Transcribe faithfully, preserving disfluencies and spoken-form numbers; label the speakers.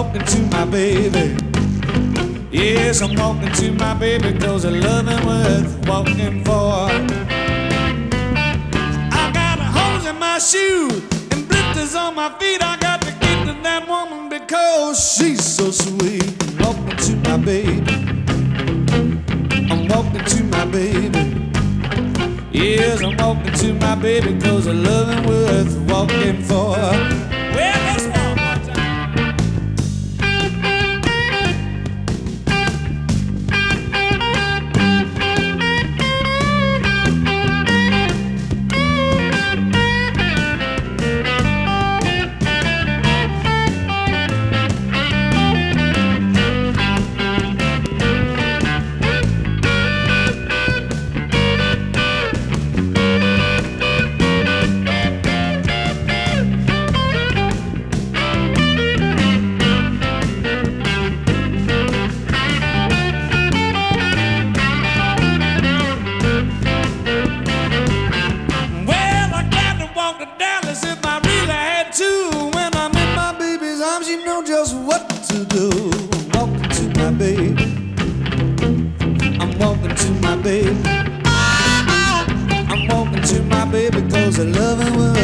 Speaker 1: walking to my baby. Yes, I'm walking to my baby, cause her loving worth walking for. I got holes in my shoes and blisters on my feet. I got to get to that woman because she's so sweet. I'm walking to my baby. I'm walking to my baby. Yes, I'm walking to my baby, cause her loving worth walking for. Well, let's walk one time. Just what to do. I'm walking to my baby. I'm walking to my baby. I'm walking to my baby, cause I love her.